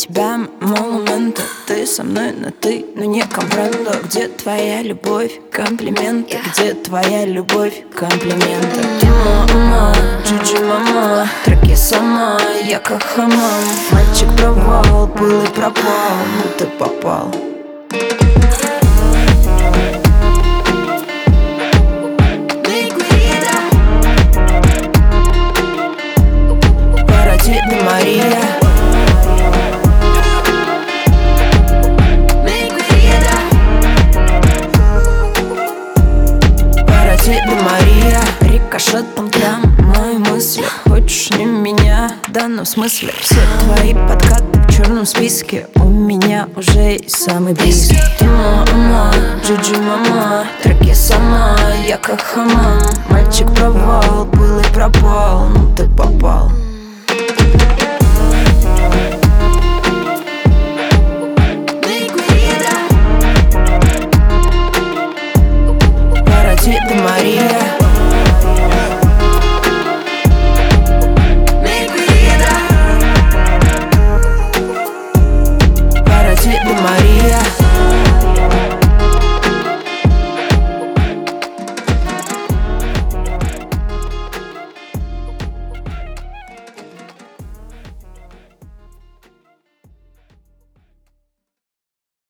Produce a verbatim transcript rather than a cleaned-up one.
тебя монументы. Ты со мной на ты, но не компрендо. Где твоя любовь, комплименты? Где твоя любовь, комплименты? Мама, Джуджи мама, треки сама, я как хамам. Мальчик провал, был и пропал, ну ты попал. Парадигма Мария. Парадигма Мария. Рикошетом прям мои мысли. Хочешь не меня, в данном смысле. Все твои подкаты в черном списке. У меня уже есть самый близкий. Мама, Джуджи мама, треки сама, я как хамам. Мальчик провал, был и пропал, ну ты попал.